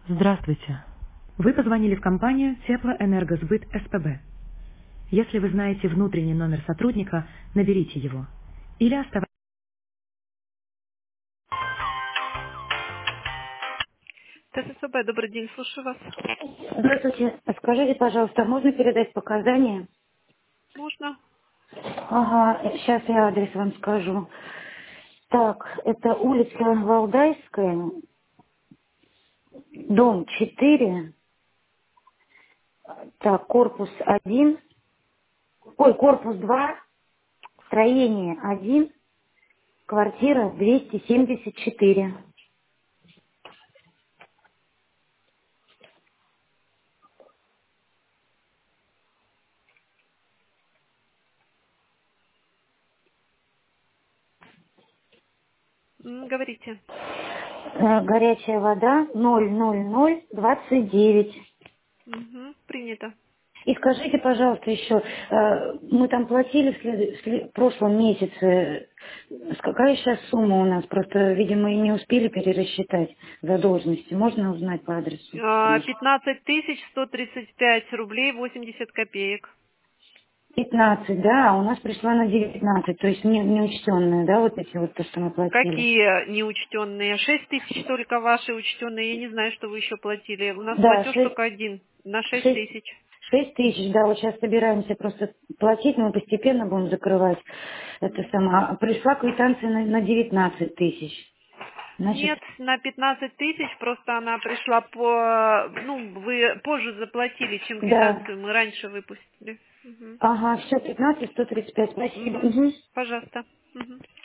Здравствуйте. Вы позвонили в компанию Теплоэнергосбыт СПБ. Если вы знаете внутренний номер сотрудника, наберите его. Или оставайтесь. ТССБ, добрый день, слушаю вас. Здравствуйте. Скажите, пожалуйста, можно передать показания? Можно? Ага, сейчас я адрес вам скажу. Так, это улица Валдайская, дом 4, так, корпус 2, строение 1, квартира 274. Говорите. Горячая вода 00029. Угу, принято. И скажите, пожалуйста, еще, мы там платили в прошлом месяце, какая сейчас сумма у нас? Просто, видимо, и не успели перерасчитать задолженности. Можно узнать по адресу? 15 135 рублей 80 копеек. 15, да, а у нас пришла на 19, то есть неучтенные, да, вот эти вот то, что мы платили. Какие неучтенные? 6 тысяч только ваши учтенные. Я не знаю, что вы еще платили. У нас Да, платеж только один на 6 6, тысяч. 6 тысяч, да, вот сейчас собираемся просто платить, мы постепенно будем закрывать это самое. А пришла квитанция на 19 тысяч. Значит, Нет, на 15 тысяч, просто она пришла по... Ну, вы позже заплатили, чем да. квитанцию мы раньше выпустили. Угу. Ага, все, 15, 135, спасибо. Угу. Мгм. Пожалуйста. Угу.